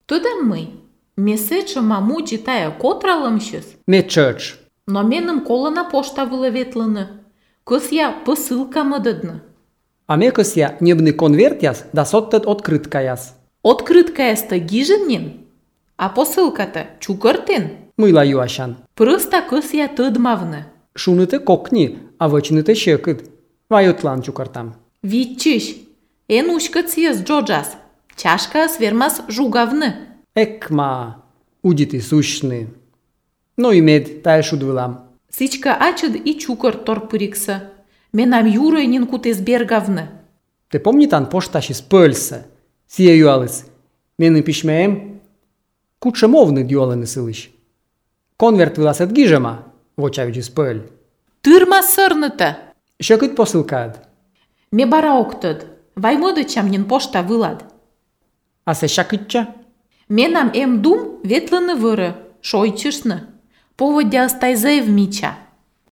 Тудым мый. Месече маму читая котралымщыз. Ме чăрч. Но меным колына пошта выловетлыны. Кыс я посылкамы дыдны. А ме кăс я небны конверт яс да соттăт открытка яс. Открыткаясты гижыннен, а посылката чукыртен. Мыйла юашан. Прыста кыс я тыдмавны. Шуныты кокни, а вăчныты çăкыт. Вайотлан чукартам. Витчиш, эн ушкыц ес джоджас. Чашка свермас жугавны. Екма, удиты сущны. Но и мед тая шудвылам. Сычка ачыд и чукыр торпыриксы. Менам юройнин кутес бергавны. Te pomnitan poștași spălsă, sie jualăs. Мены пишмеем, куча мовны дьоланы сылыш. Конверт выласат гижама, вочавичи спăль. Тырма сырныты. Шăкыт посылкад. Ме бара октыд. Ваймоды чамнин пошта вылад. А се шакытча? Менам эм дум ветлыны выры, шойчышны. Поводя стайзаев мича.